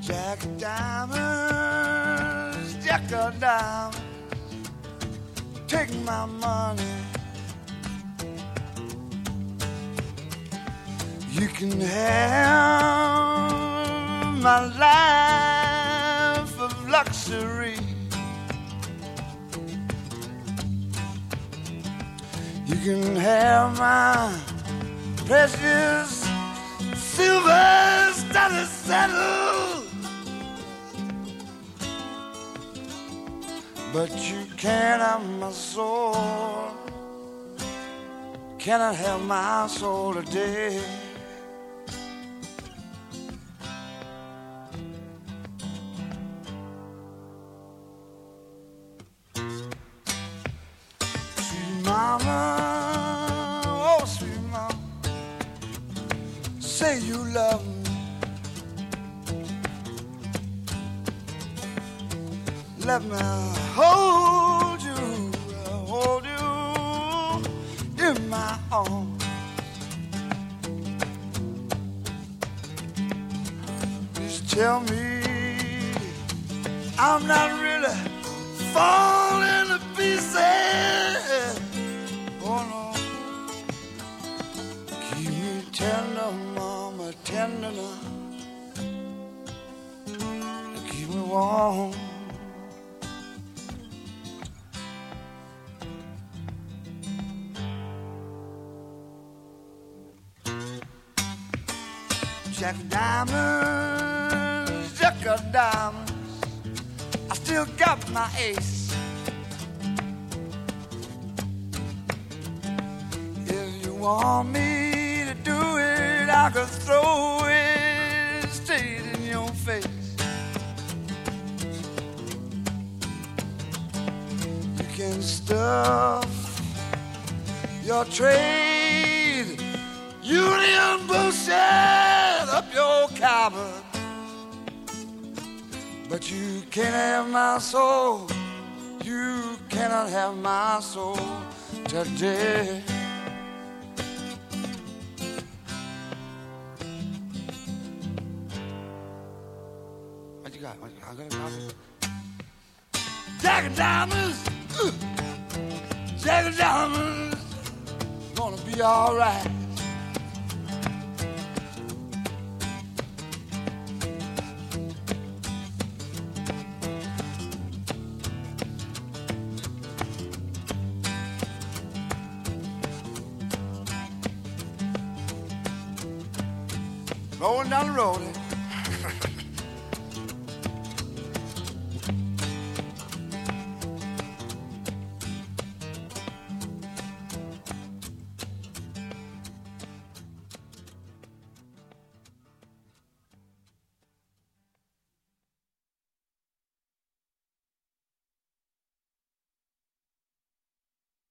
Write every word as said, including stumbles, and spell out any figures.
Jack of diamonds, Jack of diamonds, take my money. You can have my life of luxury. You can have my precious silver studded saddle, but you can't have my soul. Cannot have my soul today. Mama, oh sweet mama, say you love me. Let me hold you, hold you in my arms. Please tell me I'm not really falling to pieces. Oh no, keep me tender, mama, tender now. Keep me warm. Jack of diamonds, Jack of diamonds, I still got my ace. Want me to do it, I could throw it straight in your face. You can stuff your trade union bullshit up your cupboard, but you can't have my soul. You cannot have my soul today. Jack of diamonds, uh, Jack of diamonds, gonna be all right. Rolling down the road.